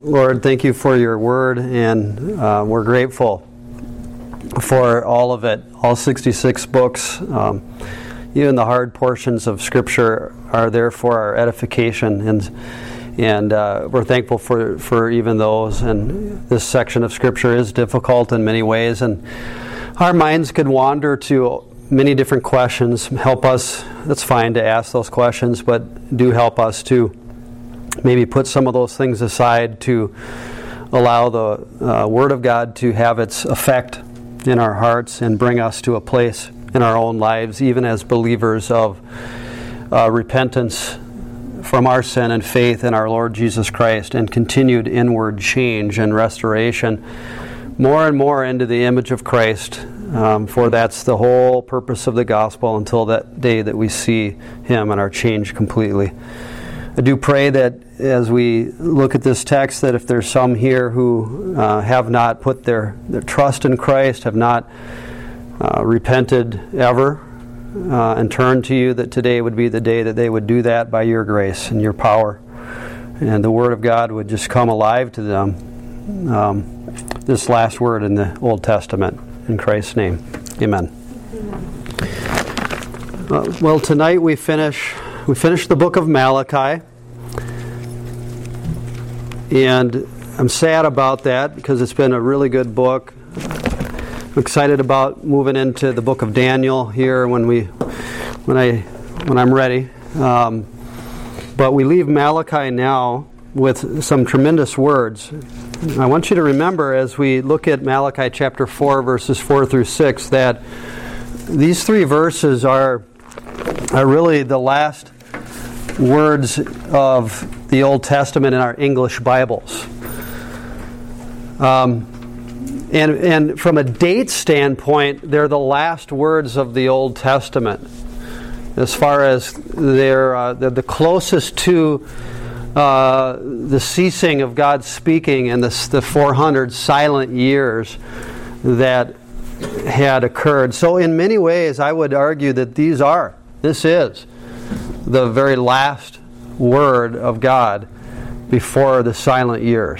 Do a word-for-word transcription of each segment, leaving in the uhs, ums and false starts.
Lord, thank you for your word, and uh, we're grateful for all of it, all sixty-six books. Um, even the hard portions of Scripture are there for our edification, and and uh, we're thankful for, for even those. And this section of Scripture is difficult in many ways, and our minds could wander to many different questions. Help us, that's fine to ask those questions, but do help us to maybe put some of those things aside to allow the uh, Word of God to have its effect in our hearts and bring us to a place in our own lives, even as believers of uh, repentance from our sin and faith in our Lord Jesus Christ and continued inward change and restoration more and more into the image of Christ, um, for that's the whole purpose of the gospel until that day that we see Him and are changed completely. I do pray that as we look at this text, that if there's some here who uh, have not put their, their trust in Christ, have not uh, repented ever, uh, and turned to you, that today would be the day that they would do that by your grace and your power. And the Word of God would just come alive to them. Um, this last word in the Old Testament. In Christ's name, amen. Uh, well, tonight we finish... We finished the book of Malachi, and I'm sad about that because it's been a really good book. I'm excited about moving into the book of Daniel here when we, when I, when I'm ready. Um, but we leave Malachi now with some tremendous words. I want you to remember as we look at Malachi chapter four, verses four through six, that these three verses are are really the last words of the Old Testament in our English Bibles. Um, and, and from a date standpoint, they're the last words of the Old Testament. As far as they're, uh, they're the closest to uh, the ceasing of God speaking in the, the four hundred silent years that had occurred. So in many ways, I would argue that these are This is the very last word of God before the silent years.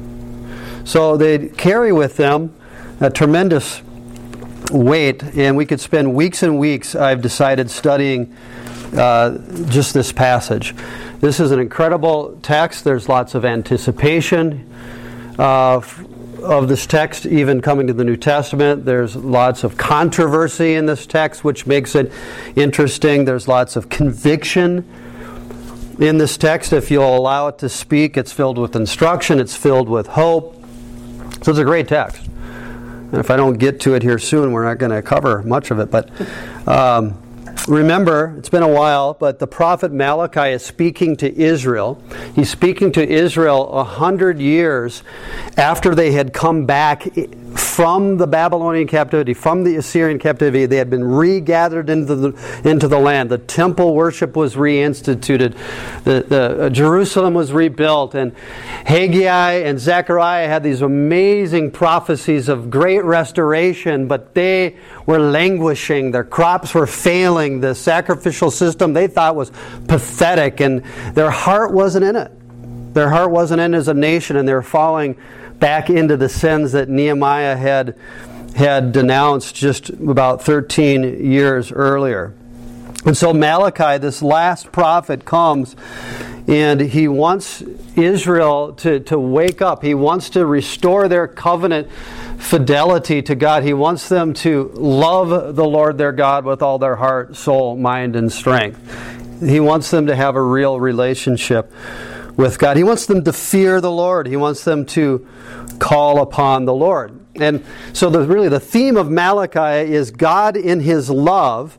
So they carry with them a tremendous weight, and we could spend weeks and weeks, I've decided, studying uh, just this passage. This is an incredible text. There's lots of anticipation uh, of this text, even coming to the New Testament. There's lots of controversy in this text, which makes it interesting. There's lots of conviction in this text. If you'll allow it to speak, it's filled with instruction. It's filled with hope. So it's a great text. And if I don't get to it here soon, we're not going to cover much of it. But um, remember, it's been a while, but the prophet Malachi is speaking to Israel. He's speaking to Israel a hundred years after they had come back from the Babylonian captivity, from the Assyrian captivity. They had been regathered into the into the land. The temple worship was reinstituted. The, the uh, Jerusalem was rebuilt, and Haggai and Zechariah had these amazing prophecies of great restoration, but they were languishing. Their crops were failing. The sacrificial system they thought was pathetic, and their heart wasn't in it. Their heart wasn't in as a nation, and they were falling back into the sins that Nehemiah had had denounced just about thirteen years earlier. And so Malachi, this last prophet, comes, and he wants Israel to, to wake up. He wants to restore their covenant fidelity to God. He wants them to love the Lord their God with all their heart, soul, mind, and strength. He wants them to have a real relationship with God. He wants them to fear the Lord. He wants them to call upon the Lord. And so the, really the theme of Malachi is God in His love.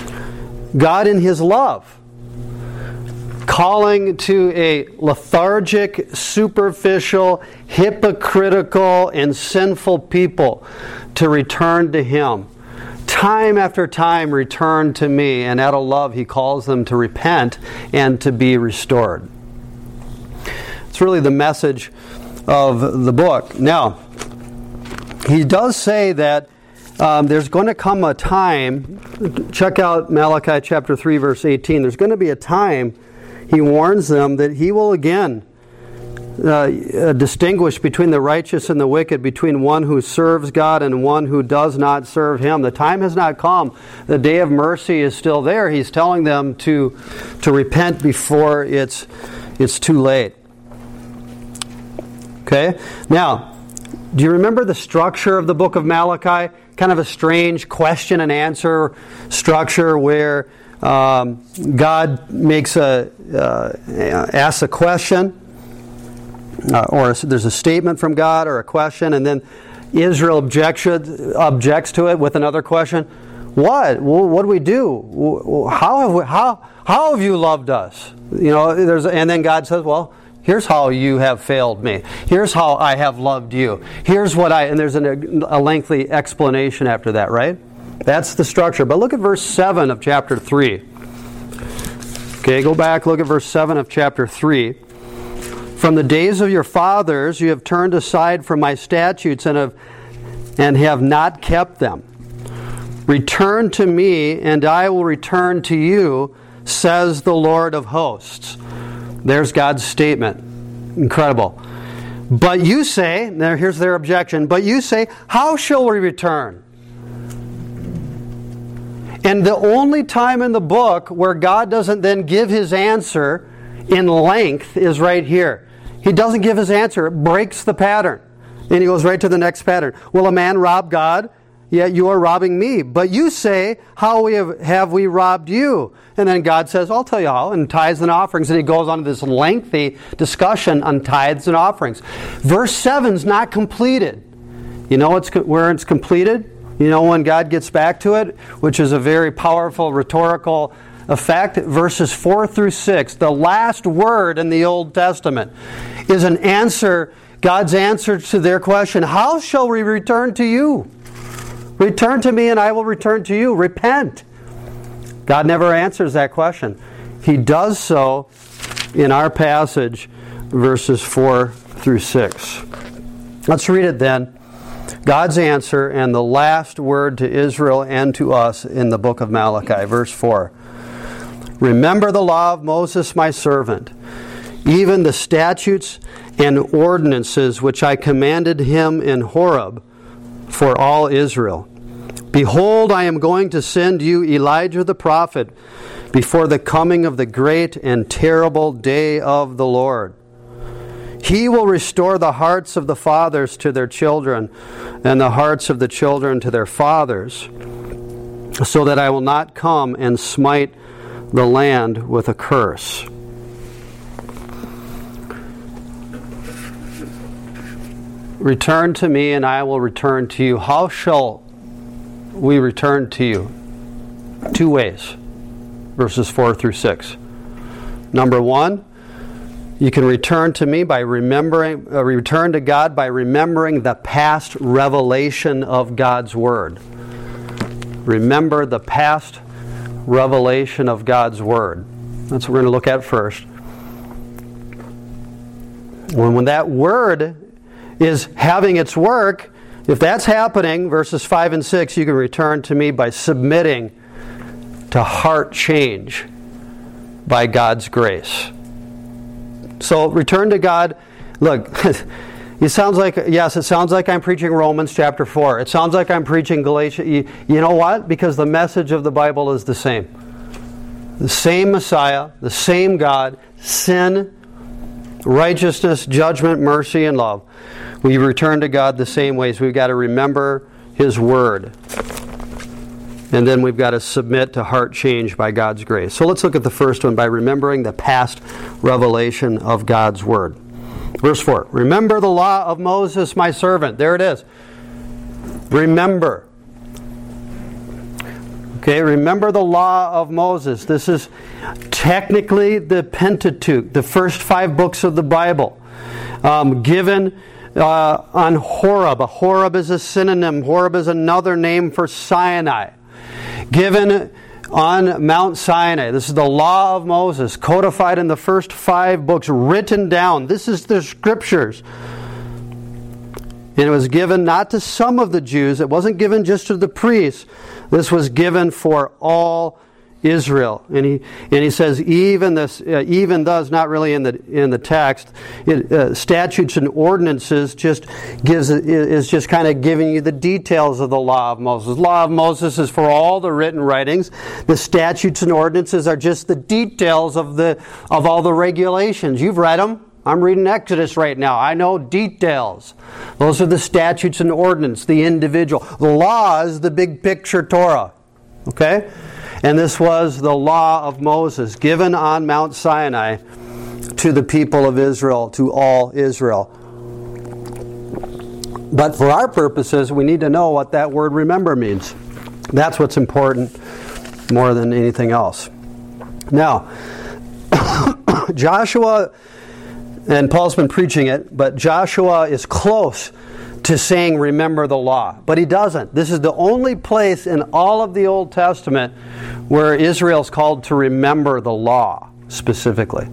God in His love. Calling to a lethargic, superficial, hypocritical, and sinful people to return to Him. Time after time, return to me. And out of love, He calls them to repent and to be restored. It's really the message of the book. Now, he does say that um, there's going to come a time, check out Malachi chapter three, verse eighteen, there's going to be a time, he warns them, that he will again uh, distinguish between the righteous and the wicked, between one who serves God and one who does not serve Him. The time has not come. The day of mercy is still there. He's telling them to to repent before it's it's too late. Okay? Now, do you remember the structure of the book of Malachi? Kind of a strange question and answer structure where um, God makes a uh, asks a question, uh, or there's a statement from God or a question, and then Israel objects objects to it with another question. What? What do we do? How have we, how how have you loved us? You know, there's and then God says, well, here's how you have failed me. Here's how I have loved you. Here's what I... And there's an, a lengthy explanation after that, right? That's the structure. But look at verse seven of chapter three. Okay, go back, look at verse seven of chapter three. From the days of your fathers you have turned aside from my statutes and have, and have not kept them. Return to me, and I will return to you, says the Lord of hosts. There's God's statement. Incredible. But you say, now here's their objection, but you say, how shall we return? And the only time in the book where God doesn't then give His answer in length is right here. He doesn't give His answer. It breaks the pattern. And He goes right to the next pattern. Will a man rob God? Yet you are robbing me. But you say, how we have, have we robbed you? And then God says, I'll tell you how, and tithes and offerings. And He goes on to this lengthy discussion on tithes and offerings. Verse seven is not completed. You know it's, where it's completed? You know when God gets back to it, which is a very powerful rhetorical effect. Verses four through six, the last word in the Old Testament, is an answer, God's answer to their question, how shall we return to you? Return to me and I will return to you. Repent. God never answers that question. He does so in our passage, verses four through six. Let's read it then. God's answer and the last word to Israel and to us in the book of Malachi, verse four. Remember the law of Moses my servant, even the statutes and ordinances which I commanded him in Horeb, for all Israel. Behold, I am going to send you Elijah the prophet before the coming of the great and terrible day of the Lord. He will restore the hearts of the fathers to their children, and the hearts of the children to their fathers, so that I will not come and smite the land with a curse. Return to me, and I will return to you. How shall we return to you? Two ways. Verses four through six. Number one, you can return to me by remembering, uh, return to God by remembering the past revelation of God's Word. Remember the past revelation of God's Word. That's what we're going to look at first. When, when that Word is having its work, if that's happening, verses five and six, you can return to me by submitting to heart change by God's grace. So return to God. Look, it sounds like, yes, it sounds like I'm preaching Romans chapter four. It sounds like I'm preaching Galatians. You, you know what? Because the message of the Bible is the same. The same Messiah, the same God, sin, righteousness, judgment, mercy, and love. We return to God the same ways. We've got to remember His Word. And then we've got to submit to heart change by God's grace. So let's look at the first one, by remembering the past revelation of God's Word. Verse four. Remember the law of Moses, my servant. There it is. Remember. Okay, remember the law of Moses. This is technically the Pentateuch, the first five books of the Bible, um, given uh, on Horeb. A Horeb is a synonym. Horeb is another name for Sinai. Given on Mount Sinai. This is the law of Moses, codified in the first five books, written down. This is the Scriptures. And it was given not to some of the Jews. It wasn't given just to the priests. This was given for all Israel. And he and he says even this uh, even thus, not really in the in the text. It, uh, statutes and ordinances just gives is just kind of giving you the details of the law of Moses. The law of Moses is for all the written writings. The statutes and ordinances are just the details of the of all the regulations. You've read them. I'm reading Exodus right now. I know details. Those are the statutes and ordinance, the individual. The law is the big picture Torah. Okay? And this was the law of Moses, given on Mount Sinai to the people of Israel, to all Israel. But for our purposes, we need to know what that word remember means. That's what's important more than anything else. Now, Joshua, and Paul's been preaching it, but Joshua is close to saying remember the law. But he doesn't. This is the only place in all of the Old Testament where Israel's called to remember the law specifically.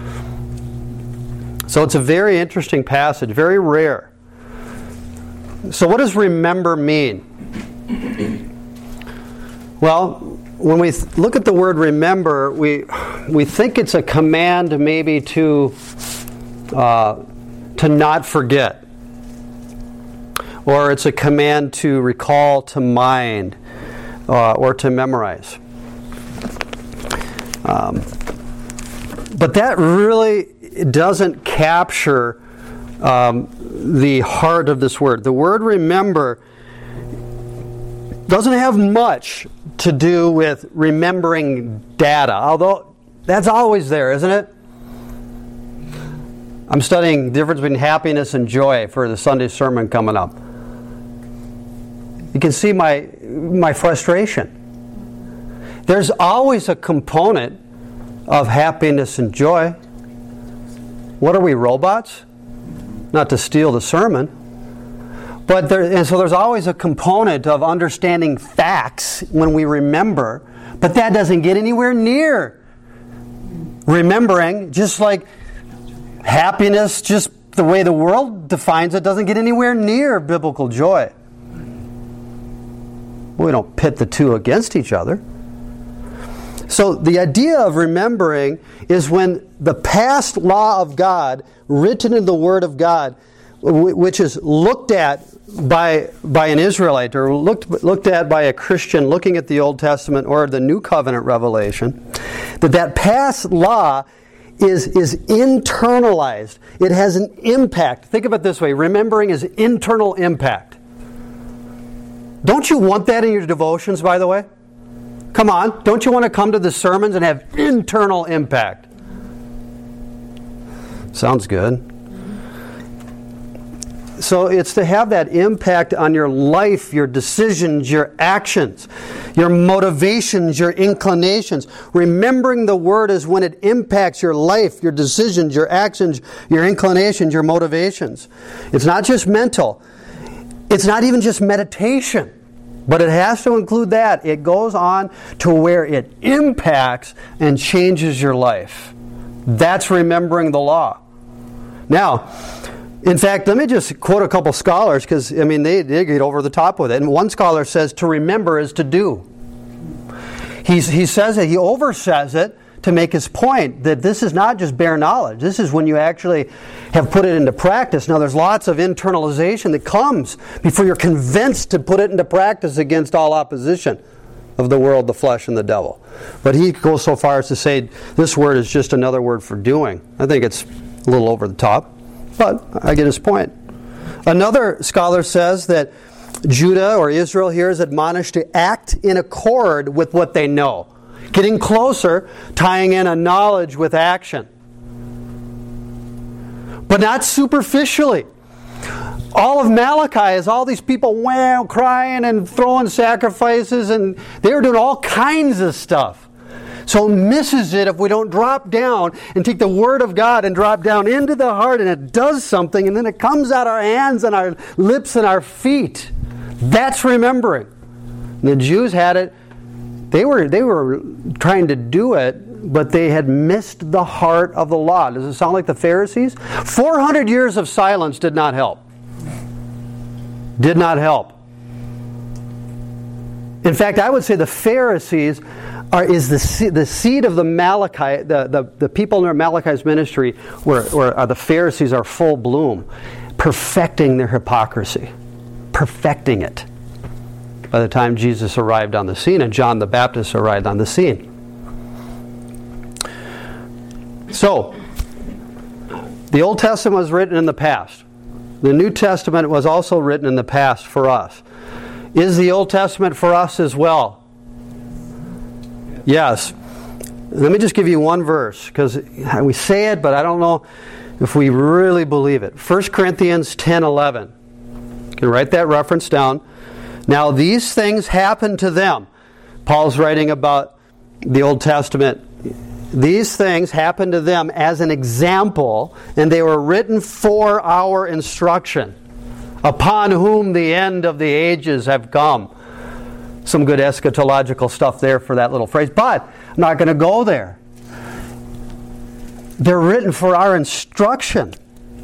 So it's a very interesting passage, very rare. So what does remember mean? Well, when we th- look at the word remember, we we think it's a command maybe to uh, to not forget. Or it's a command to recall to mind uh, or to memorize. Um, but that really doesn't capture um, the heart of this word. The word remember doesn't have much to do with remembering data, although that's always there, isn't it? I'm studying the difference between happiness and joy for the Sunday sermon coming up. You can see my my frustration. There's always a component of happiness and joy. What are we, robots? Not to steal the sermon. But there, and so there's always a component of understanding facts when we remember, but that doesn't get anywhere near remembering, just like happiness, just the way the world defines it, doesn't get anywhere near biblical joy. We don't pit the two against each other. So the idea of remembering is when the past law of God, written in the Word of God, which is looked at by by an Israelite or looked looked at by a Christian looking at the Old Testament or the New Covenant revelation, that that past law is is internalized. It has an impact. Think of it this way: remembering is internal impact. Don't you want that in your devotions, by the way? Come on, don't you want to come to the sermons and have internal impact? Sounds good. So it's to have that impact on your life, your decisions, your actions, your motivations, your inclinations. Remembering the Word is when it impacts your life, your decisions, your actions, your inclinations, your motivations. It's not just mental. It's not even just meditation. But it has to include that. It goes on to where it impacts and changes your life. That's remembering the law. Now, in fact, let me just quote a couple scholars, because, I mean, they, they get over the top with it. And one scholar says, to remember is to do. He's, he says it, he oversays it to make his point that this is not just bare knowledge. This is when you actually have put it into practice. Now, there's lots of internalization that comes before you're convinced to put it into practice against all opposition of the world, the flesh, and the devil. But he goes so far as to say this word is just another word for doing. I think it's a little over the top, but I get his point. Another scholar says that Judah or Israel here is admonished to act in accord with what they know. Getting closer, tying in a knowledge with action. But not superficially. All of Malachi is all these people wow, crying and throwing sacrifices, and they were doing all kinds of stuff. So it misses it if we don't drop down and take the Word of God and drop down into the heart, and it does something, and then it comes out our hands and our lips and our feet. That's remembering. And the Jews had it. They were they were trying to do it, but they had missed the heart of the law. Does it sound like the Pharisees? four hundred years of silence did not help. Did not help. In fact, I would say the Pharisees are, is the seed, the seed of the Malachi, the, the, the people in Malachi's ministry, where, where uh, the Pharisees are full bloom, perfecting their hypocrisy, perfecting it. By the time Jesus arrived on the scene and John the Baptist arrived on the scene. So, the Old Testament was written in the past. The New Testament was also written in the past for us. Is the Old Testament for us as well? Yes. Let me just give you one verse, because we say it, but I don't know if we really believe it. First Corinthians ten eleven. You can write that reference down. Now these things happened to them. Paul's writing about the Old Testament. These things happened to them as an example, and they were written for our instruction, upon whom the end of the ages have come. Some good eschatological stuff there for that little phrase, but I'm not going to go there. They're written for our instruction.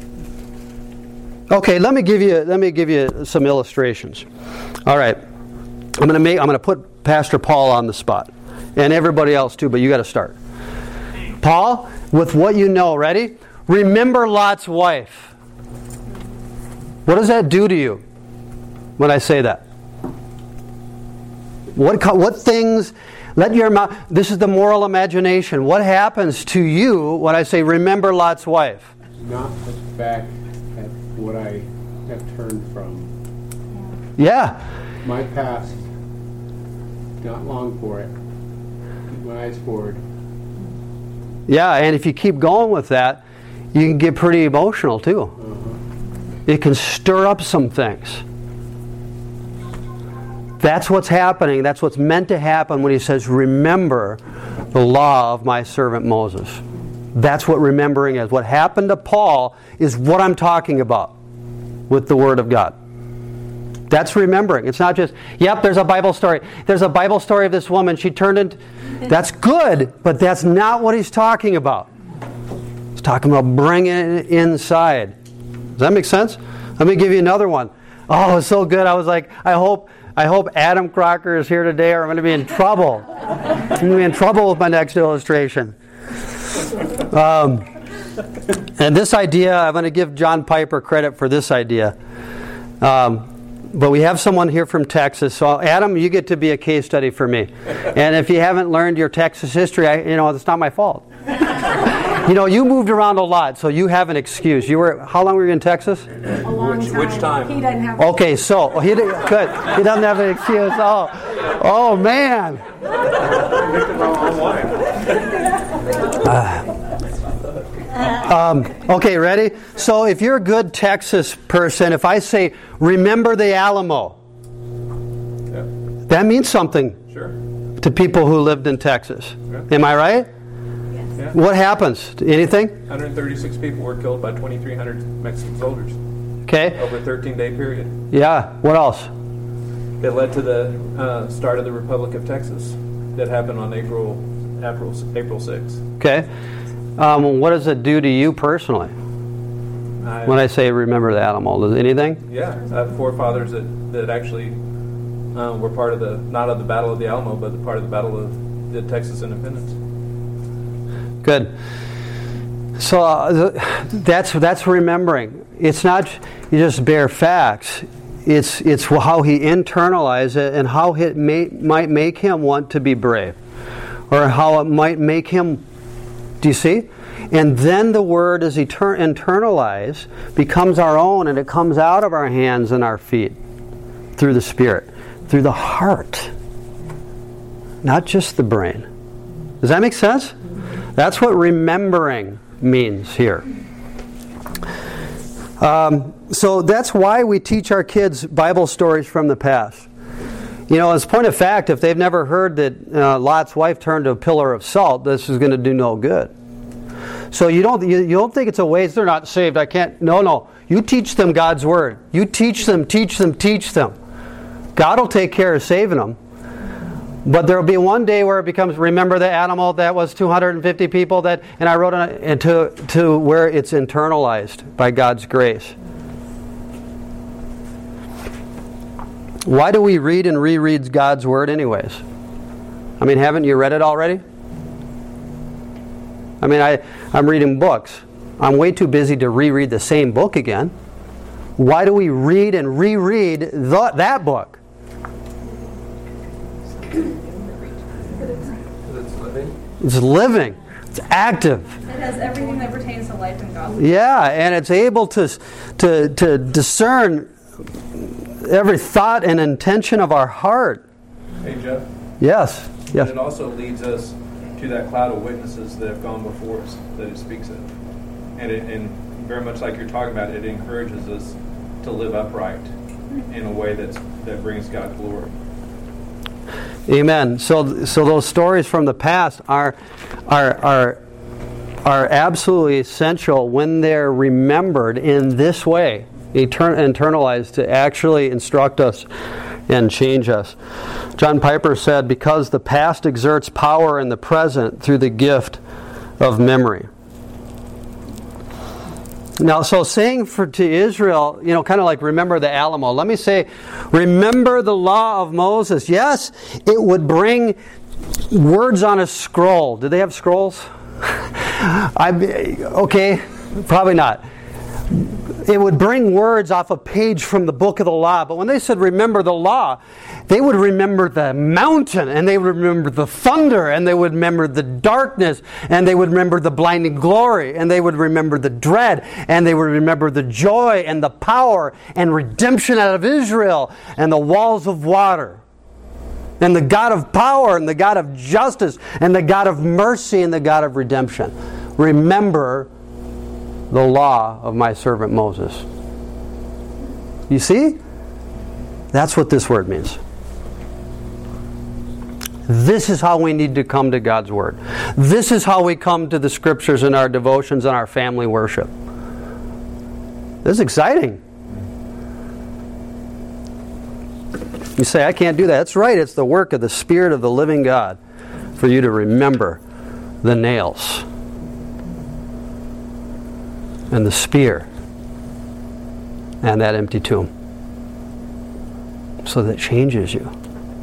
Okay, let me give you let me give you some illustrations. All right, I'm going to make I'm going to put Pastor Paul on the spot, and everybody else too. But you got to start. Paul, with what you know, ready? Remember Lot's wife. What does that do to you when I say that? What what things? Let your mouth. This is the moral imagination. What happens to you when I say remember Lot's wife? Not look back at what I have turned from. Yeah. My past. Not long for it. Keep my eyes forward. Yeah, and if you keep going with that, you can get pretty emotional too. Uh-huh. It can stir up some things. That's what's happening. That's what's meant to happen when he says, remember the law of my servant Moses. That's what remembering is. What happened to Paul is what I'm talking about with the Word of God. That's remembering. It's not just, yep, there's a Bible story. There's a Bible story of this woman. She turned into... That's good, but that's not what he's talking about. He's talking about bringing it inside. Does that make sense? Let me give you another one. Oh, it's so good. I was like, I hope... I hope Adam Crocker is here today, or I'm going to be in trouble. I'm going to be in trouble with my next illustration. Um, and this idea, I'm going to give John Piper credit for this idea. Um, but we have someone here from Texas. So, Adam, you get to be a case study for me. And if you haven't learned your Texas history, I, you know, it's not my fault. You know, you moved around a lot, so you have an excuse. You were, how long were you in Texas? A long which, time. which time? He doesn't have. Okay, so he did, good. He doesn't have an excuse. Oh, oh man. Uh, um, okay, ready? So if you're a good Texas person, if I say, remember the Alamo, Yeah. that means something Sure. to people who lived in Texas. Yeah. Am I right? Yeah. What happens? Anything? one hundred thirty-six people were killed by twenty-three hundred Mexican soldiers Okay. over a thirteen-day period. Yeah. What else? It led to the uh, start of the Republic of Texas that happened on April April April sixth. Okay. Um, what does it do to you personally? I, When I say remember the Alamo, does anything? yeah, I have forefathers that that actually um, were part of the not of the Battle of the Alamo, but the part of the Battle of the Texas Independence. Good. So uh, that's that's remembering. It's not you just bare facts. It's it's how he internalized it and how it may, might make him want to be brave, or how it might make him. Do you see? And then the word, as etern- internalized, becomes our own, and it comes out of our hands and our feet through the Spirit, through the heart, not just the brain. Does that make sense? That's what remembering means here. Um, so that's why we teach our kids Bible stories from the past. You know, as a point of fact, if they've never heard that uh, Lot's wife turned to a pillar of salt, this is going to do no good. So you don't you, you don't think it's a waste. They're not saved. I can't. No, no. You teach them God's word. You teach them, teach them, teach them. God will take care of saving them. But there will be one day where it becomes, remember the animal that was two hundred fifty people that, and I wrote it into to where it's internalized by God's grace. Why do we read and reread God's word anyways? I mean, haven't you read it already? I mean, I, I'm reading books. I'm way too busy to reread the same book again. Why do we read and reread the, that book? It's living. It's living. It's active. It has everything that pertains to life and godliness. Yeah, and it's able to, to, to discern every thought and intention of our heart. Hey, Jeff. Yes. Yes. And it also leads us to that cloud of witnesses that have gone before us that it speaks of. And, it, and very much like you're talking about, it encourages us to live upright in a way that's, that brings God glory. Amen. So, so those stories from the past are, are, are, are absolutely essential when they're remembered in this way, etern- internalized to actually instruct us and change us. John Piper said, because the past exerts power in the present through the gift of memory. Now, so saying for to Israel, you know, kind of like remember the Alamo. Let me say, remember the law of Moses. Yes, it would bring words on a scroll. Did they have scrolls? I okay, probably not. It would bring words off a page from the book of the law. But when they said remember the law, they would remember the mountain, and they would remember the thunder, and they would remember the darkness, and they would remember the blinding glory, and they would remember the dread, and they would remember the joy and the power and redemption out of Israel and the walls of water. And the God of power and the God of justice and the God of mercy and the God of redemption. Remember the law of my servant Moses. You see? That's what this word means. This is how we need to come to God's Word. This is how we come to the Scriptures in our devotions and our family worship. This is exciting. You say, I can't do that. That's right. It's the work of the Spirit of the living God for you to remember the nails and the spear and that empty tomb. So that changes you.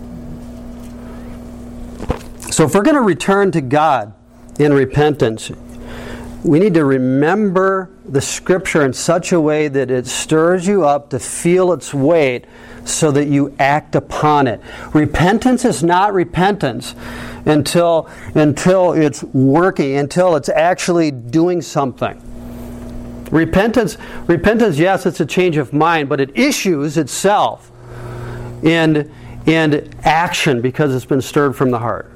So if we're going to return to God in repentance, we need to remember the Scripture in such a way that it stirs you up to feel its weight so that you act upon it. Repentance is not repentance until, until it's working, until it's actually doing something. Repentance, repentance, yes, it's a change of mind, but it issues itself in, in action because it's been stirred from the heart.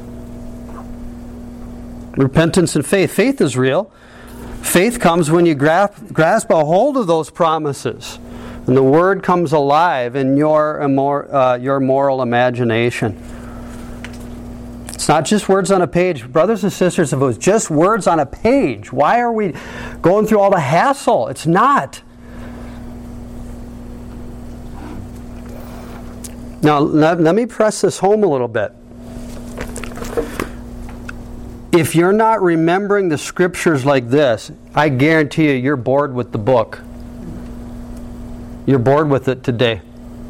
Repentance and faith. Faith is real. Faith comes when you grasp, grasp a hold of those promises. And the Word comes alive in your, uh, your moral imagination. It's not just words on a page. Brothers and sisters, if it was just words on a page, why are we going through all the hassle? It's not. Now, let, let me press this home a little bit. If you're not remembering the Scriptures like this, I guarantee you, you're bored with the book. You're bored with it today.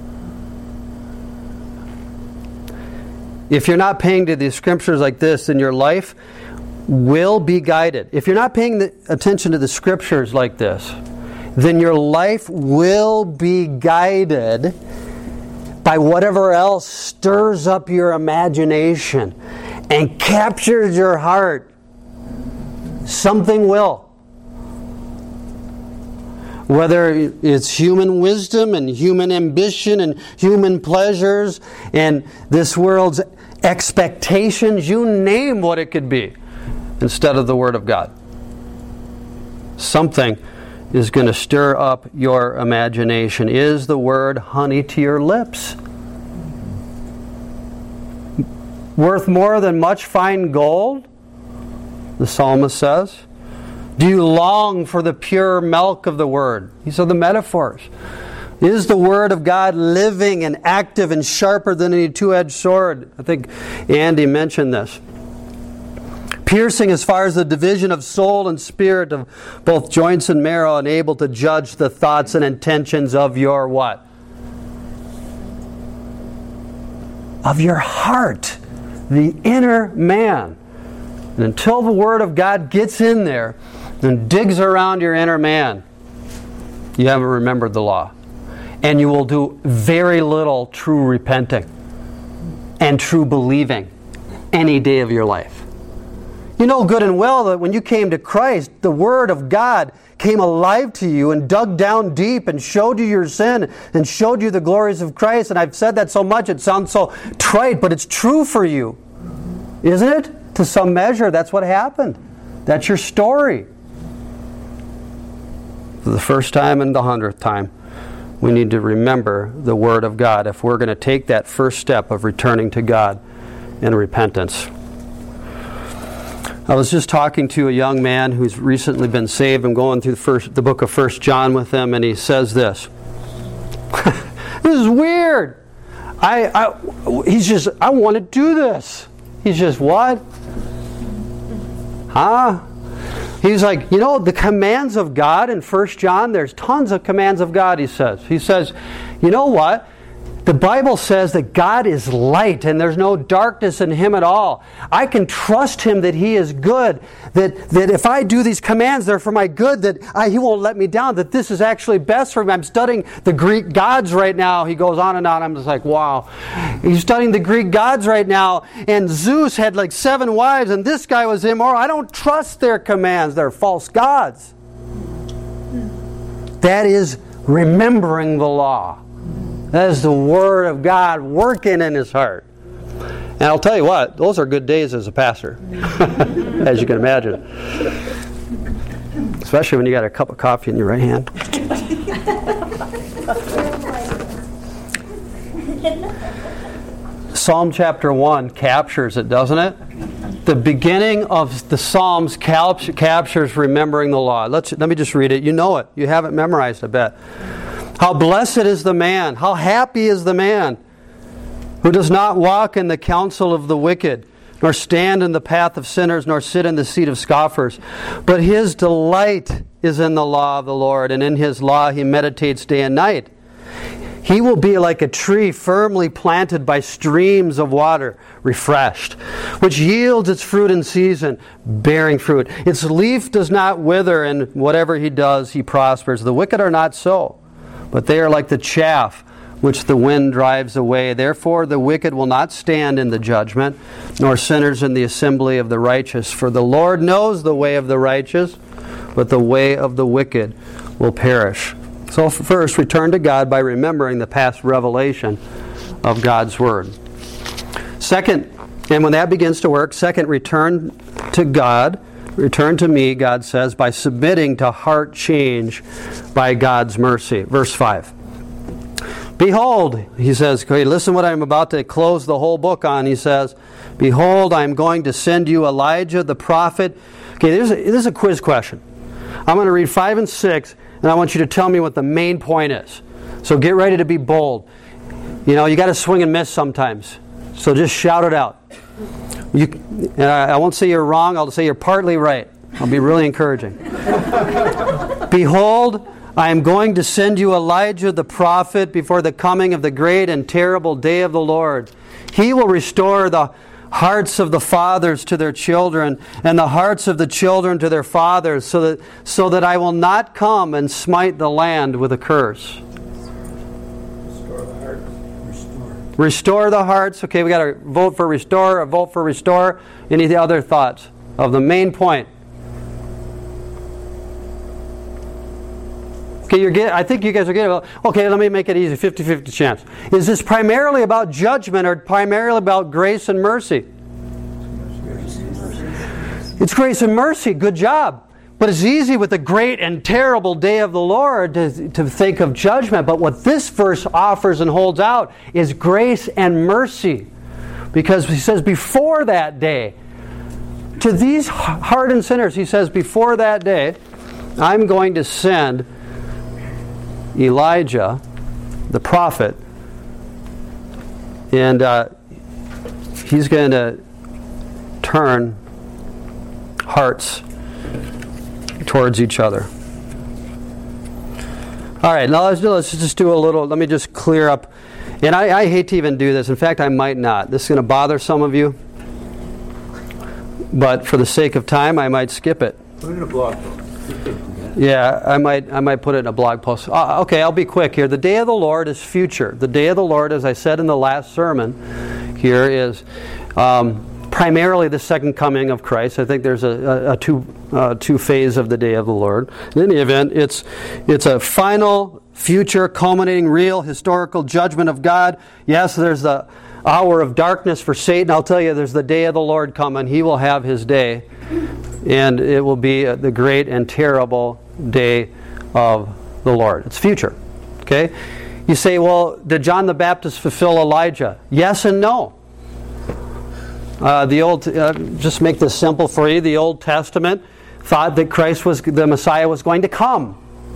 If you're not paying to the Scriptures like this, then your life will be guided. If you're not paying the attention to the Scriptures like this, then your life will be guided by whatever else stirs up your imagination and captures your heart. Something will. Whether it's human wisdom and human ambition and human pleasures and this world's expectations, you name what it could be, instead of the Word of God. Something is going to stir up your imagination. Is the Word honey to your lips? Worth more than much fine gold? The psalmist says. Do you long for the pure milk of the Word? These are the metaphors. Is the Word of God living and active and sharper than any two-edged sword? I think Andy mentioned this. Piercing as far as the division of soul and spirit, of both joints and marrow, and able to judge the thoughts and intentions of your what? Of your heart. the inner man. And until the Word of God gets in there and digs around your inner man, you haven't remembered the law. And you will do very little true repenting and true believing any day of your life. You know good and well that when you came to Christ, the Word of God came alive to you and dug down deep and showed you your sin and showed you the glories of Christ. And I've said that so much, it sounds so trite, but it's true for you. Isn't it? To some measure, that's what happened. That's your story. For the first time and the hundredth time, we need to remember the Word of God if we're going to take that first step of returning to God in repentance. I was just talking to a young man who's recently been saved. I'm going through the, first, the book of First John with him, and he says this. This is weird. I, I, he's just, I want to do this. He's just, what? Huh? He's like, you know, the commands of God in First John, there's tons of commands of God, he says. He says, you know what? The Bible says that God is light and there's no darkness in Him at all. I can trust Him that He is good, that, that if I do these commands, they're for my good, that I, He won't let me down, that this is actually best for me. I'm studying the Greek gods right now. He goes on and on. I'm just like, wow. He's studying the Greek gods right now, and Zeus had like seven wives, and this guy was immoral. I don't trust their commands. They're false gods. That is remembering the law. That is the Word of God working in his heart. And I'll tell you what, those are good days as a pastor, as you can imagine. Especially when you got a cup of coffee in your right hand. Psalm chapter one captures it, doesn't it? The beginning of the Psalms cap- captures remembering the law. Let's, let me just read it. You know it. You have it memorized, I bet. How blessed is the man, how happy is the man who does not walk in the counsel of the wicked, nor stand in the path of sinners, nor sit in the seat of scoffers. But his delight is in the law of the Lord, and in His law he meditates day and night. He will be like a tree firmly planted by streams of water, refreshed, which yields its fruit in season, bearing fruit. Its leaf does not wither, and whatever he does, he prospers. The wicked are not so, but they are like the chaff which the wind drives away. Therefore the wicked will not stand in the judgment, nor sinners in the assembly of the righteous. For the Lord knows the way of the righteous, but the way of the wicked will perish. So first, return to God by remembering the past revelation of God's Word. Second, and when that begins to work, second, return to God. Return to me, God says, by submitting to heart change by God's mercy. Verse five. Behold, he says, okay, listen what I'm about to close the whole book on. He says, behold, I'm going to send you Elijah the prophet. Okay, this is a quiz question. I'm going to read five and six, and I want you to tell me what the main point is. So get ready to be bold. You know, you got to swing and miss sometimes. So just shout it out. You, uh, I won't say you're wrong. I'll say you're partly right. I'll be really encouraging. Behold, I am going to send you Elijah the prophet before the coming of the great and terrible day of the Lord. He will restore the hearts of the fathers to their children, and the hearts of the children to their fathers, so that so that I will not come and smite the land with a curse. Restore the hearts. Restore. Restore the hearts. Okay, we got to vote for restore, a vote for restore. Any other thoughts of the main point? Okay, you're get, I think you guys are getting, okay, let me make it easy, fifty-fifty chance. Is this primarily about judgment or primarily about grace and mercy? It's grace and mercy, good job. But it's easy with the great and terrible day of the Lord to, to think of judgment. But what this verse offers and holds out is grace and mercy. Because he says before that day, to these hardened sinners, he says before that day, I'm going to send Elijah, the prophet, and uh, he's going to turn hearts towards each other. All right, now let's, do, let's just do a little, let me just clear up. And I, I hate to even do this. In fact, I might not. This is going to bother some of you. but for the sake of time, I might skip it. Put it in a blog post. You could do that. Yeah, I might I might put it in a blog post. Uh, okay, I'll be quick here. The day of the Lord is future. The day of the Lord, as I said in the last sermon, here is um, primarily the second coming of Christ. I think there's a, a, a two uh, two phase of the day of the Lord. In any event, it's it's a final, future, culminating, real, historical judgment of God. Yes, there's the hour of darkness for Satan. I'll tell you, there's the day of the Lord coming. He will have his day, and it will be the great and terrible day of the Lord. It's future. Okay? You say, well, did John the Baptist fulfill Elijah? Yes and no. Uh, the old, uh, just make this simple for you. The Old Testament thought that Christ was, the Messiah was going to come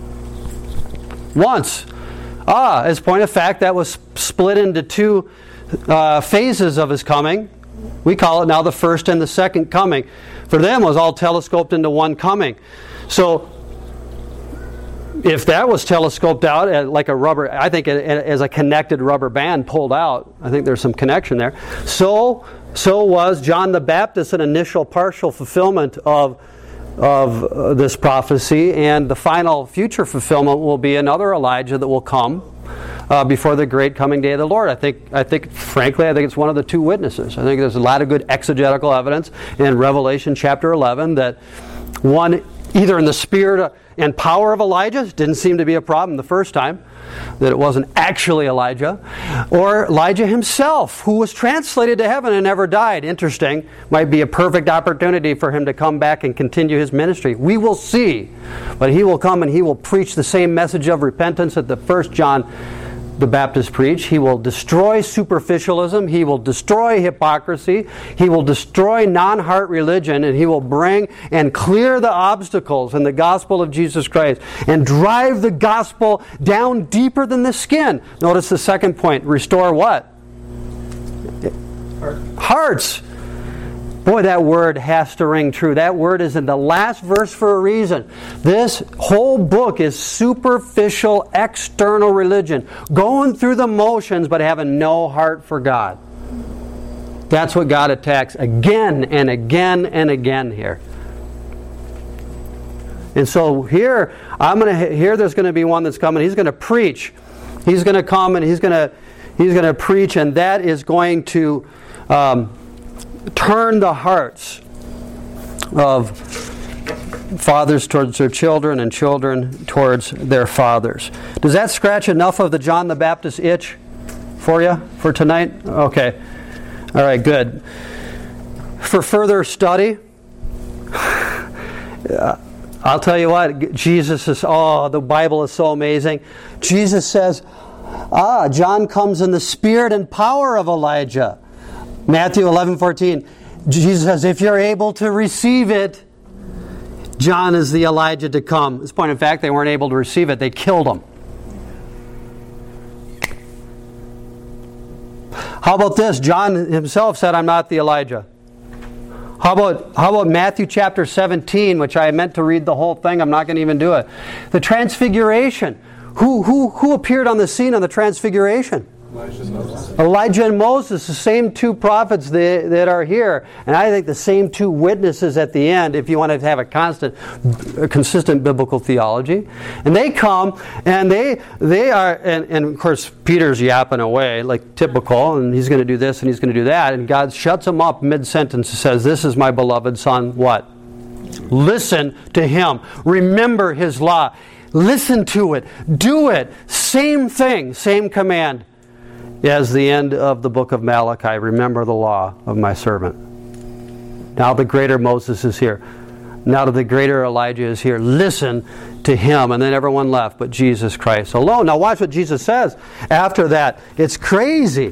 once. Ah, as a point of fact, that was split into two uh, phases of his coming. We call it now the first and the second coming. For them, it was all telescoped into one coming. So, if that was telescoped out uh, like a rubber, I think as a connected rubber band pulled out, I think there's some connection there. So, so was John the Baptist an initial partial fulfillment of of uh, this prophecy, and the final future fulfillment will be another Elijah that will come uh, before the great coming day of the Lord. I think, I think, frankly, I think it's one of the two witnesses. I think there's a lot of good exegetical evidence in Revelation chapter eleven that one, either in the spirit and power of Elijah, didn't seem to be a problem the first time, that it wasn't actually Elijah, or Elijah himself, who was translated to heaven and never died. Interesting. Might be a perfect opportunity for him to come back and continue his ministry. We will see. But he will come and he will preach the same message of repentance that the first John the Baptist preached. He will destroy superficialism. He will destroy hypocrisy. He will destroy non-heart religion, and he will bring and clear the obstacles in the gospel of Jesus Christ and drive the gospel down deeper than the skin. Notice the second point. Restore what? Heart. Hearts. Boy, that word has to ring true. That word is in the last verse for a reason. This whole book is superficial, external religion. Going through the motions but having no heart for God. That's what God attacks again and again and again here. And so here, I'm going to here there's going to be one that's coming. He's going to preach. He's going to come and he's going to he's going to preach, and that is going to um, turn the hearts of fathers towards their children and children towards their fathers. Does that scratch enough of the John the Baptist itch for you for tonight? Okay. All right, good. For further study, uh, I'll tell you what, Jesus is, oh, the Bible is so amazing. Jesus says, ah, John comes in the spirit and power of Elijah. Matthew eleven fourteen, Jesus says, if you're able to receive it, John is the Elijah to come. At this point, in fact, they weren't able to receive it. They killed him. How about this? John himself said, I'm not the Elijah. How about, how about Matthew chapter seventeen, which I meant to read the whole thing. I'm not going to even do it. The Transfiguration. Who, who, who appeared on the scene on the Transfiguration? Elijah and Moses, the same two prophets that, that are here. And I think the same two witnesses at the end, if you want to have a constant, a consistent biblical theology. And they come, and they they are, and, and of course Peter's yapping away, like typical, and he's going to do this and he's going to do that. And God shuts him up mid-sentence and says, this is my beloved son, what? Listen to him. Remember his law. Listen to it. Do it. Same thing, same command as the end of the book of Malachi. Remember the law of my servant. Now the greater Moses is here. Now the greater Elijah is here. Listen to him. And then everyone left but Jesus Christ alone. Now watch what Jesus says after that. It's crazy.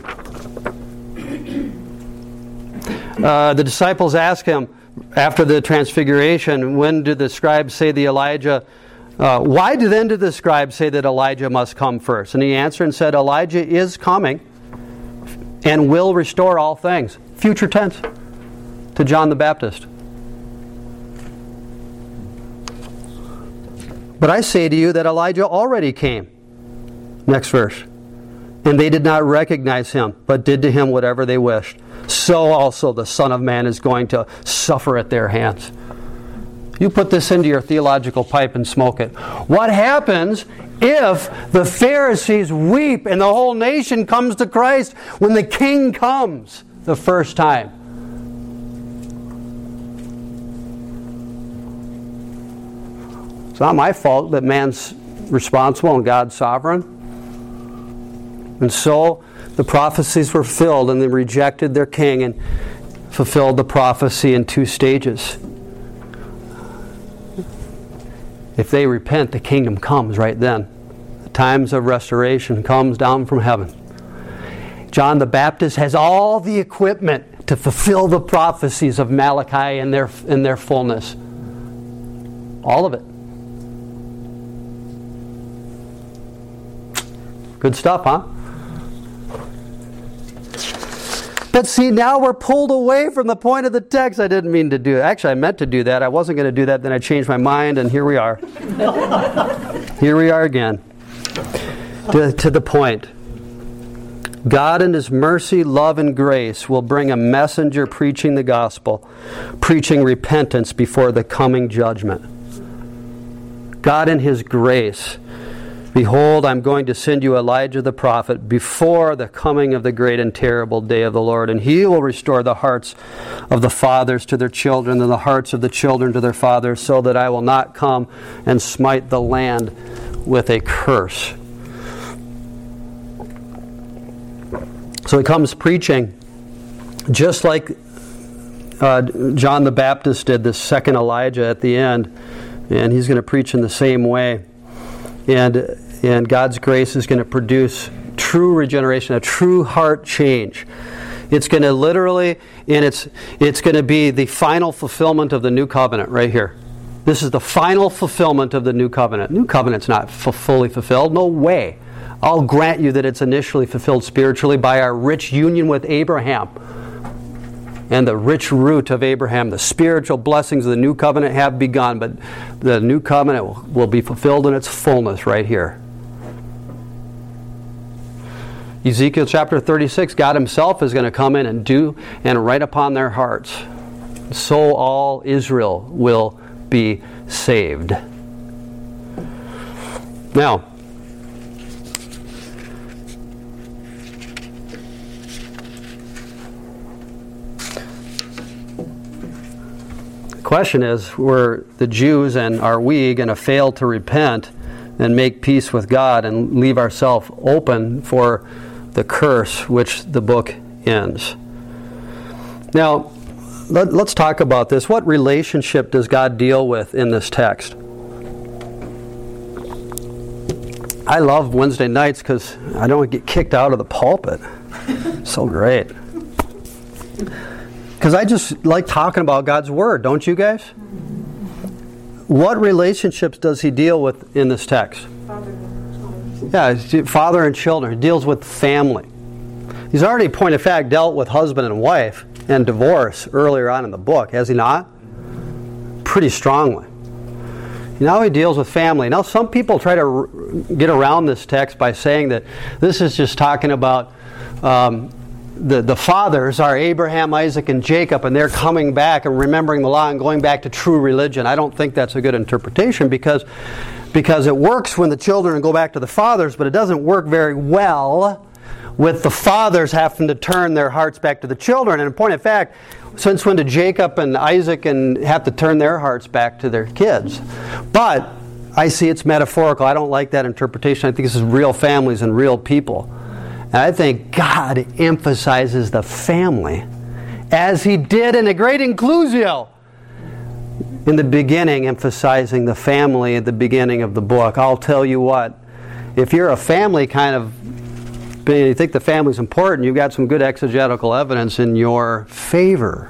Uh, the disciples ask him after the transfiguration, when did the scribes say the Elijah Uh, why do then did the scribes say that Elijah must come first? And he answered and said, Elijah is coming and will restore all things. Future tense to John the Baptist. But I say to you that Elijah already came. Next verse. And they did not recognize him, but did to him whatever they wished. so also the Son of Man is going to suffer at their hands. You put this into your theological pipe and smoke it. What happens if the Pharisees weep and the whole nation comes to Christ when the King comes the first time? It's not my fault that man's responsible and God's sovereign. And so the prophecies were filled, and they rejected their king and fulfilled the prophecy in two stages. If they repent, the kingdom comes right then. The times of restoration comes down from heaven. John the Baptist has all the equipment to fulfill the prophecies of Malachi in their, in their fullness. All of it. Good stuff, huh? But see, now we're pulled away from the point of the text. I didn't mean to do it. Actually, I meant to do that. I wasn't going to do that. Then I changed my mind, and here we are. Here we are again. To, to the point. God in His mercy, love, and grace will bring a messenger preaching the gospel, preaching repentance before the coming judgment. God in His grace. Behold, I'm going to send you Elijah the prophet before the coming of the great and terrible day of the Lord. And he will restore the hearts of the fathers to their children and the hearts of the children to their fathers, so that I will not come and smite the land with a curse. So he comes preaching just like uh, John the Baptist did, this second Elijah at the end. And he's going to preach in the same way. And and God's grace is going to produce true regeneration, a true heart change. It's going to literally, and it's it's going to be the final fulfillment of the new covenant right here. This is the final fulfillment of the new covenant. New covenant's not f- fully fulfilled. No way. I'll grant you that it's initially fulfilled spiritually by our rich union with Abraham. And the rich root of Abraham, the spiritual blessings of the new covenant have begun, but the new covenant will, will be fulfilled in its fullness right here. Ezekiel chapter thirty-six, God Himself is going to come in and do and write upon their hearts. So all Israel will be saved. Now, the question is, were the Jews and are we going to fail to repent and make peace with God and leave ourselves open for the curse which the book ends? Now, let, let's talk about this. What relationship does God deal with in this text? I love Wednesday nights because I don't get kicked out of the pulpit. So great. Because I just like talking about God's Word, don't you guys? What relationships does He deal with in this text? Yeah, father and children. He deals with family. He's already, point of fact, dealt with husband and wife and divorce earlier on in the book, has he not? Pretty strongly. Now he deals with family. Now some people try to get around this text by saying that this is just talking about um, the, the fathers are Abraham, Isaac, and Jacob, and they're coming back and remembering the law and going back to true religion. I don't think that's a good interpretation because Because it works when the children go back to the fathers, but it doesn't work very well with the fathers having to turn their hearts back to the children. And in point of fact, since when did Jacob and Isaac and have to turn their hearts back to their kids? But I see it's metaphorical. I don't like that interpretation. I think this is real families and real people. And I think God emphasizes the family as He did in the great inclusio in the beginning, emphasizing the family at the beginning of the book. I'll tell you what, if you're a family kind of, you think the family's important, you've got some good exegetical evidence in your favor.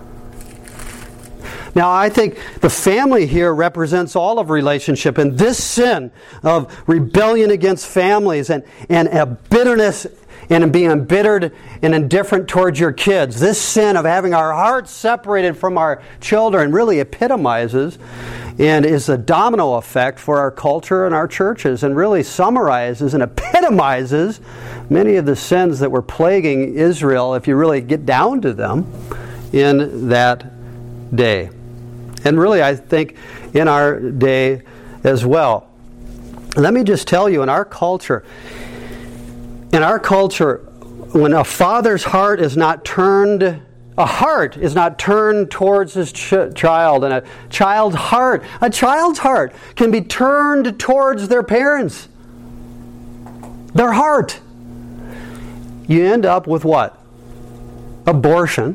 Now, I think the family here represents all of relationship, and this sin of rebellion against families and, and a bitterness and being embittered and indifferent towards your kids. This sin of having our hearts separated from our children really epitomizes and is a domino effect for our culture and our churches, and really summarizes and epitomizes many of the sins that were plaguing Israel, if you really get down to them, in that day. And really, I think, in our day as well. Let me just tell you, in our culture, in our culture, when a father's heart is not turned, a heart is not turned towards his ch- child, and a child's heart, a child's heart can be turned towards their parents. Their heart. You end up with what? Abortion.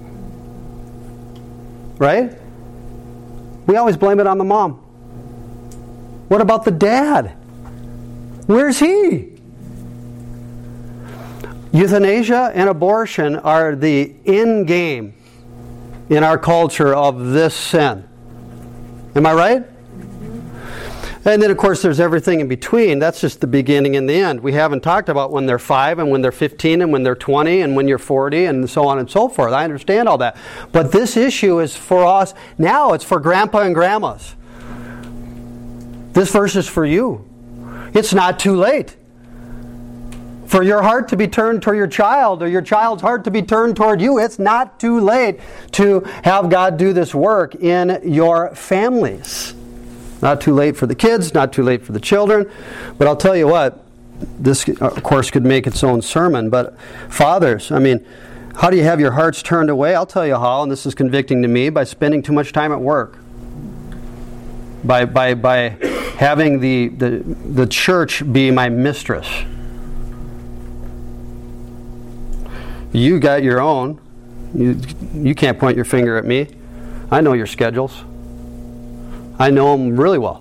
Right? We always blame it on the mom. What about the dad? Where's he? Euthanasia and abortion are the end game in our culture of this sin. Am I right? And then, of course, there's everything in between. That's just the beginning and the end. We haven't talked about when they're five and when they're fifteen and when they're twenty and when you're forty and so on and so forth. I understand all that. But this issue is for us. Now it's for grandpa and grandmas. This verse is for you. It's not too late for your heart to be turned toward your child, or your child's heart to be turned toward you. It's not too late to have God do this work in your families. Not too late for the kids, not too late for the children. But I'll tell you what, this, of course, could make its own sermon. But fathers, I mean, how do you have your hearts turned away? I'll tell you how, and this is convicting to me, by spending too much time at work. By by by having the, the, the church be my mistress. You got your own. You, you can't point your finger at me. I know your schedules. I know them really well.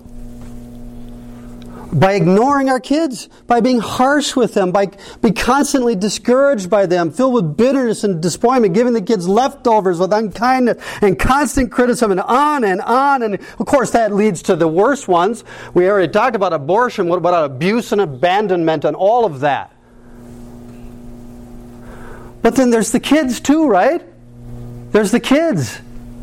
By ignoring our kids, by being harsh with them, by being constantly discouraged by them, filled with bitterness and disappointment, giving the kids leftovers with unkindness and constant criticism, and on and on. And of course that leads to the worst ones. We already talked about abortion. What about abuse and abandonment and all of that? But then there's the kids too, right? There's the kids.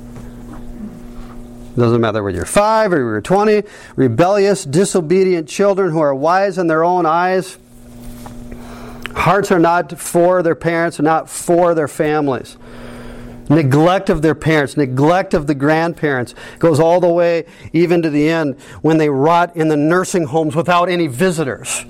Doesn't matter whether you're five or you're twenty, rebellious, disobedient children who are wise in their own eyes. Hearts are not for their parents, are not for their families. Neglect of their parents, neglect of the grandparents goes all the way even to the end when they rot in the nursing homes without any visitors.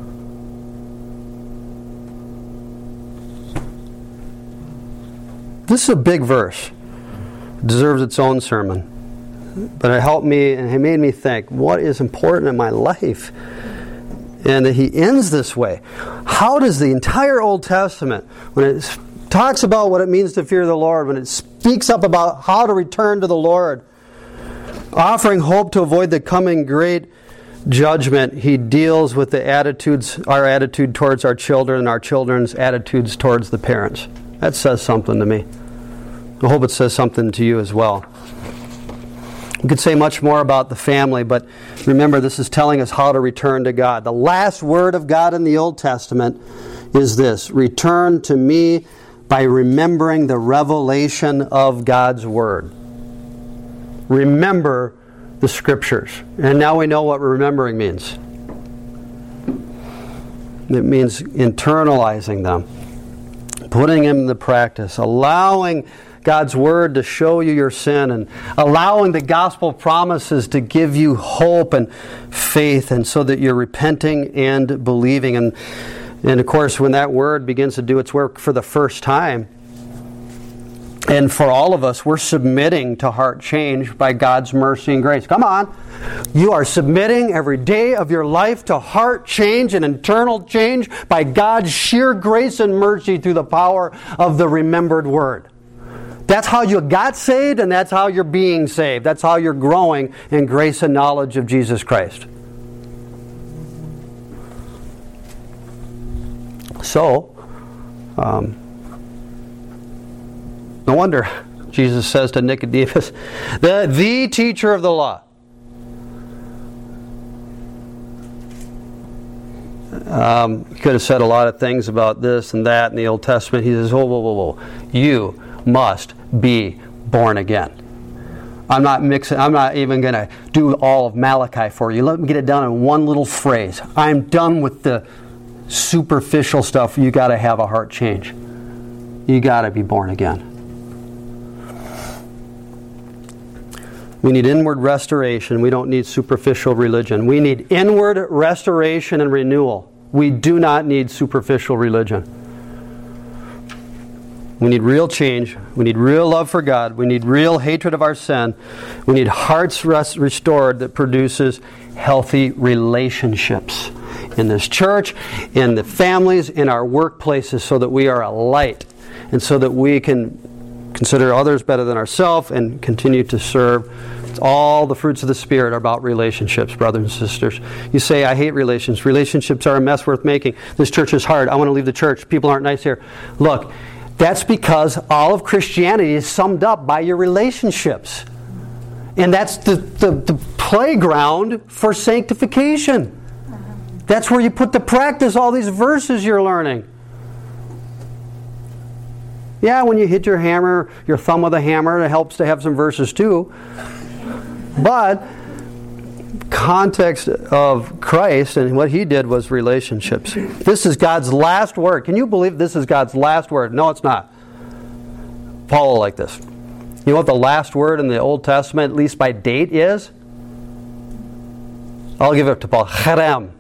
This is a big verse. It deserves its own sermon. But it helped me and it made me think, what is important in my life? And he ends this way. How does the entire Old Testament, when it talks about what it means to fear the Lord, when it speaks up about how to return to the Lord, offering hope to avoid the coming great judgment, he deals with the attitudes, our attitude towards our children and our children's attitudes towards the parents. That says something to me. I hope it says something to you as well. We could say much more about the family, but remember, this is telling us how to return to God. The last word of God in the Old Testament is this: return to me by remembering the revelation of God's Word. Remember the Scriptures. And now we know what remembering means. It means internalizing them, putting them into practice, allowing God's Word to show you your sin, and allowing the gospel promises to give you hope and faith, and so that you're repenting and believing. And, and of course, when that Word begins to do its work for the first time, and for all of us, we're submitting to heart change by God's mercy and grace. Come on. You are submitting every day of your life to heart change and internal change by God's sheer grace and mercy through the power of the remembered Word. That's how you got saved, and that's how you're being saved. That's how you're growing in grace and knowledge of Jesus Christ. So, um, no wonder Jesus says to Nicodemus, the, the teacher of the law. Um, he could have said a lot of things about this and that in the Old Testament. He says, whoa, whoa, whoa, whoa. You must be born again. I'm not mixing, I'm not even going to do all of Malachi for you. Let me get it down in one little phrase. I'm done with the superficial stuff. You got to have a heart change. You got to be born again. We need inward restoration. We don't need superficial religion. We need inward restoration and renewal. We do not need superficial religion. We need real change. We need real love for God. We need real hatred of our sin. We need hearts rest- restored that produces healthy relationships in this church, in the families, in our workplaces, so that we are a light and so that we can consider others better than ourselves and continue to serve. It's all the fruits of the Spirit are about relationships, brothers and sisters. You say, I hate relations. Relationships are a mess worth making. This church is hard. I want to leave the church. People aren't nice here. Look, that's because all of Christianity is summed up by your relationships. And that's the, the, the playground for sanctification. That's where you put to practice all these verses you're learning. Yeah, when you hit your hammer, your thumb with a hammer, it helps to have some verses too. But context of Christ and what He did was relationships. This is God's last word. Can you believe this is God's last word? No, it's not. Paul like this. You know what the last word in the Old Testament, at least by date, is? I'll give it to Paul. Cherem.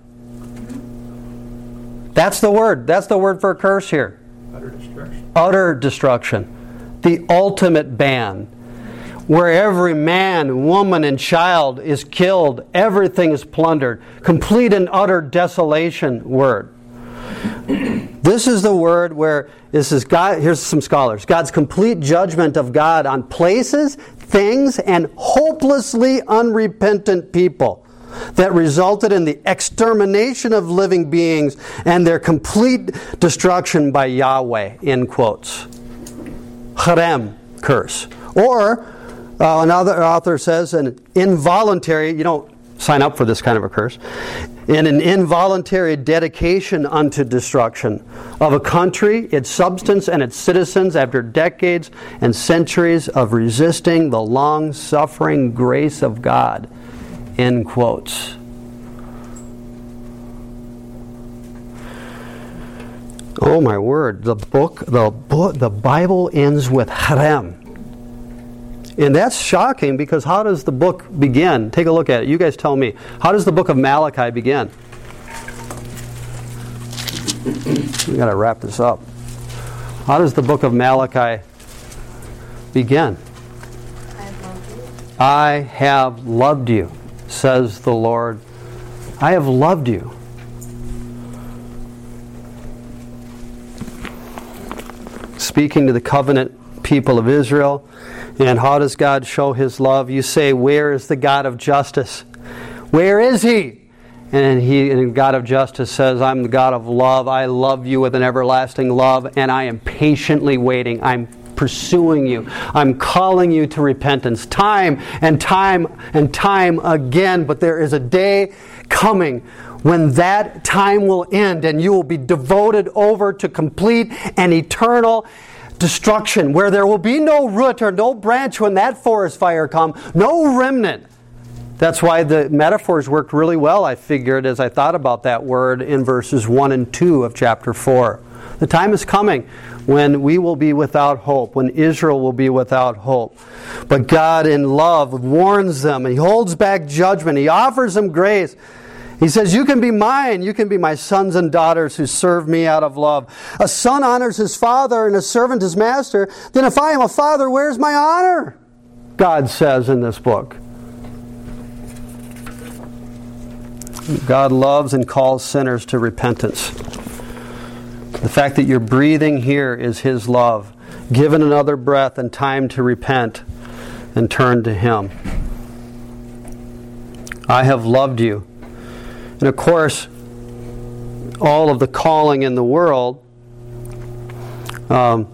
That's the word. That's the word for a curse here. Utter destruction. Utter destruction. The ultimate ban. Where every man, woman, and child is killed. Everything is plundered. Complete and utter desolation word. This is the word where, this is God, here's some scholars. God's complete judgment of God on places, things, and hopelessly unrepentant people that resulted in the extermination of living beings and their complete destruction by Yahweh, in quotes. Cherem, curse. Or, uh, another author says, an involuntary, you don't sign up for this kind of a curse, in an involuntary dedication unto destruction of a country, its substance, and its citizens after decades and centuries of resisting the long-suffering grace of God. End quotes. Oh my word! The book, the book, the Bible ends with cherem, and that's shocking because how does the book begin? Take a look at it. You guys tell me. How does the book of Malachi begin? We got to wrap this up. How does the book of Malachi begin? I have loved you, says the Lord. I have loved you. Speaking to the covenant people of Israel. And how does God show His love? You say, where is the God of justice? Where is He? And He, and the God of justice says, I'm the God of love. I love you with an everlasting love, and I am patiently waiting. I'm pursuing you. I'm calling you to repentance time and time and time again. But there is a day coming when that time will end and you will be devoted over to complete and eternal destruction, where there will be no root or no branch when that forest fire comes, no remnant. That's why the metaphors worked really well, I figured, as I thought about that word in verses one and two of chapter four. The time is coming when we will be without hope, when Israel will be without hope. But God in love warns them. He holds back judgment. He offers them grace. He says, you can be mine. You can be my sons and daughters who serve me out of love. A son honors his father and a servant his master. Then if I am a father, where's my honor? God says in this book. God loves and calls sinners to repentance. The fact that you're breathing here is His love. Given another breath and time to repent and turn to Him. I have loved you. And of course, all of the calling in the world, um,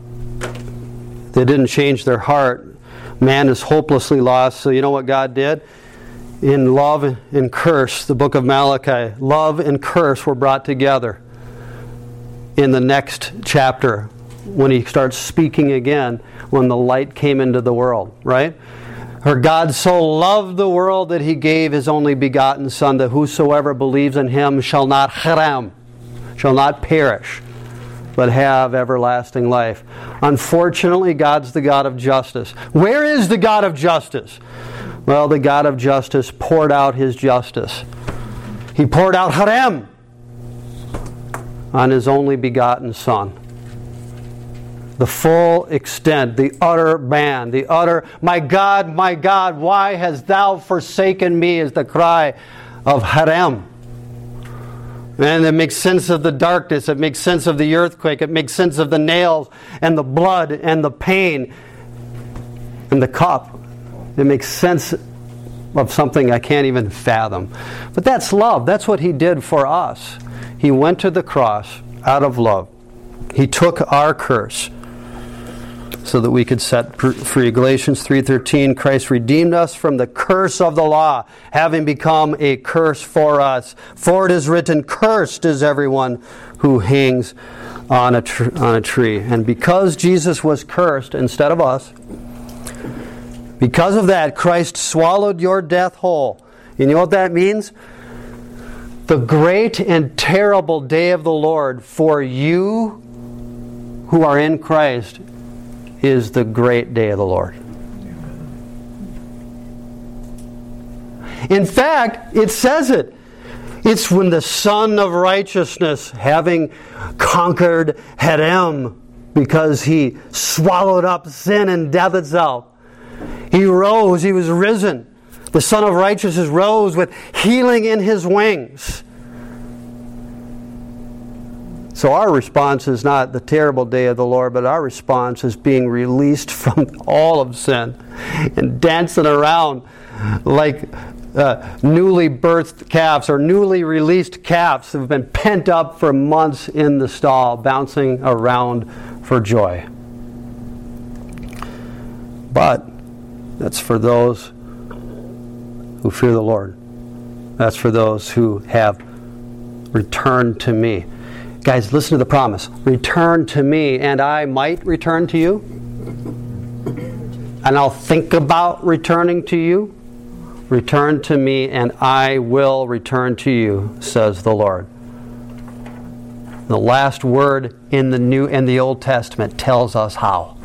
they didn't change their heart. Man is hopelessly lost. So you know what God did? in love and curse, the book of Malachi, love and curse were brought together in the next chapter when he starts speaking again when the light came into the world, right? For God so loved the world that he gave his only begotten Son, that whosoever believes in him shall not haram, shall not perish, but have everlasting life. Unfortunately, God's the God of justice. Where is the God of justice? Well, the God of justice poured out his justice. He poured out haram on his only begotten Son. The full extent, the utter ban, the utter, my God, my God, why hast thou forsaken me, is the cry of haram. And it makes sense of the darkness, it makes sense of the earthquake, it makes sense of the nails and the blood and the pain and the cup. It makes sense of something I can't even fathom. But that's love. That's what he did for us. He went to the cross out of love. He took our curse so that we could set free. Galatians three thirteen, Christ redeemed us from the curse of the law, having become a curse for us. For it is written, cursed is everyone who hangs on a, tr- on a tree. And because Jesus was cursed instead of us, because of that, Christ swallowed your death whole. You know what that means? The great and terrible day of the Lord for you who are in Christ is the great day of the Lord. In fact, it says it. It's when the Son of Righteousness, having conquered Haram, because he swallowed up sin and death itself, he rose, he was risen. The Son of Righteousness rose with healing in his wings. So our response is not the terrible day of the Lord, but our response is being released from all of sin and dancing around like uh, newly birthed calves or newly released calves who have been pent up for months in the stall, bouncing around for joy. But that's for those who fear the Lord. That's for those who have returned to me. Guys, listen to the promise. Return to me, and I might return to you. And I'll think about returning to you. Return to me, and I will return to you, says the Lord. The last word in the New in the Old Testament tells us how.